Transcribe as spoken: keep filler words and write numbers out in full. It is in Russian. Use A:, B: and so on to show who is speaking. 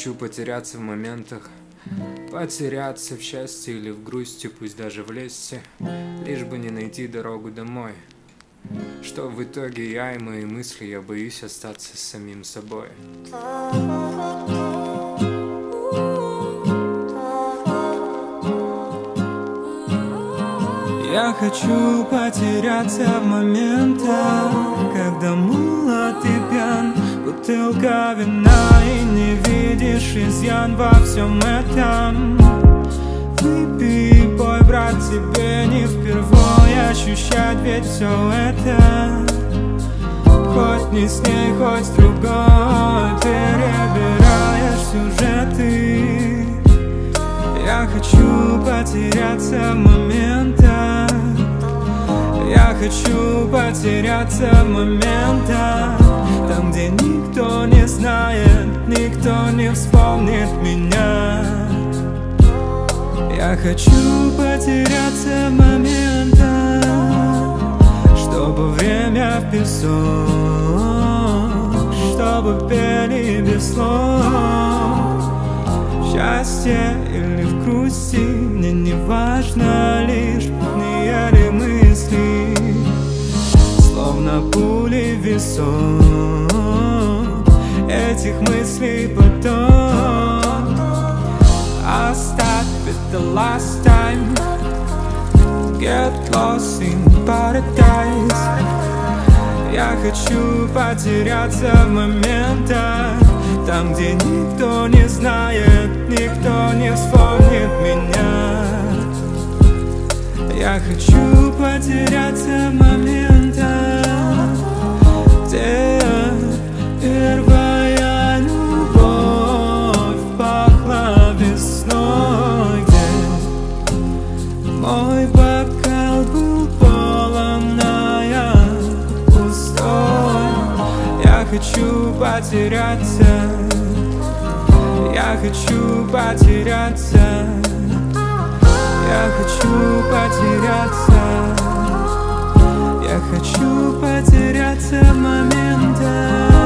A: хочу потеряться в моментах, потеряться в счастье или в грусти, пусть даже в лести, лишь бы не найти дорогу домой. Что в итоге я и мои мысли, я боюсь остаться с самим собой.
B: Я хочу потеряться в моментах, когда молод и пьян, бутылка вина, и не видишь изъян во всем этом. Выпей, бой, брат, тебе не впервой ощущать ведь все это. Хоть не с ней, хоть с другой, перебираешь сюжеты. Я хочу потеряться в моментах, я хочу потеряться в моментах, там, где никто не знает, никто не вспомнит меня. Я хочу потеряться в моментах, чтобы время в песок, чтобы пели без слов. В счастье или в грусти, мне не важно, лишь не ли мысли, словно пули в весок, этих мыслей потом. Оставь it the last time, get lost in paradise. Я хочу потеряться в моментах, там, где никто не знает, никто не вспомнит меня. Я хочу потеряться в моментах, где первая любовь пахла весной, где мой бокал был полон, а я пустой. Я хочу потеряться, я хочу потеряться, я хочу потеряться, я хочу потеряться в моментах.